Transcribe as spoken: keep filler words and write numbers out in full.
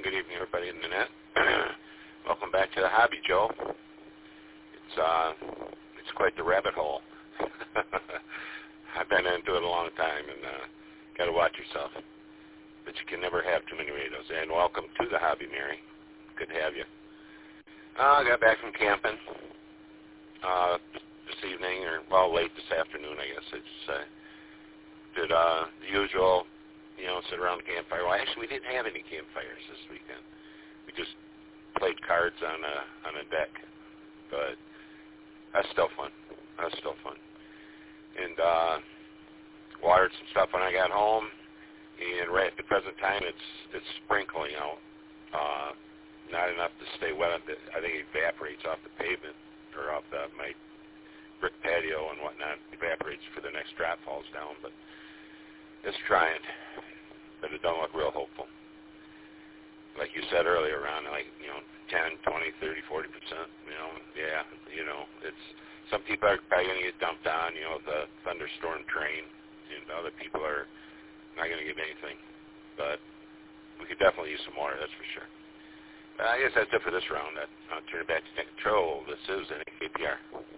good evening, everybody in the net. Welcome back to the hobby, Joe. It's uh, it's quite the rabbit hole. I've been into it a long time, and uh, got to watch yourself. But you can never have too many radios. And welcome to the hobby, Mary. Good to have you. Uh, I got back from camping uh, this evening, or well, late this afternoon, I guess I'd say. Did uh, the usual. You know, sit around the campfire. Well, actually, we didn't have any campfires this weekend. We just played cards on a on a deck, but that's still fun. That's still fun. And uh, watered some stuff when I got home. And right at the present time, it's it's sprinkling out. Uh, not enough to stay wet. I think it evaporates off the pavement or off the my brick patio and whatnot. Evaporates for the next drop falls down, but it's trying. But it don't look real hopeful. Like you said earlier, around like, you know, ten, twenty, thirty, forty percent, you know, yeah, you know, it's, some people are probably going to get dumped on, you know, the thunderstorm train, and other people are not going to get anything. But we could definitely use some water, that's for sure. Uh, I guess that's it for this round. I'll turn it back to Nick Control. This is N A K P R.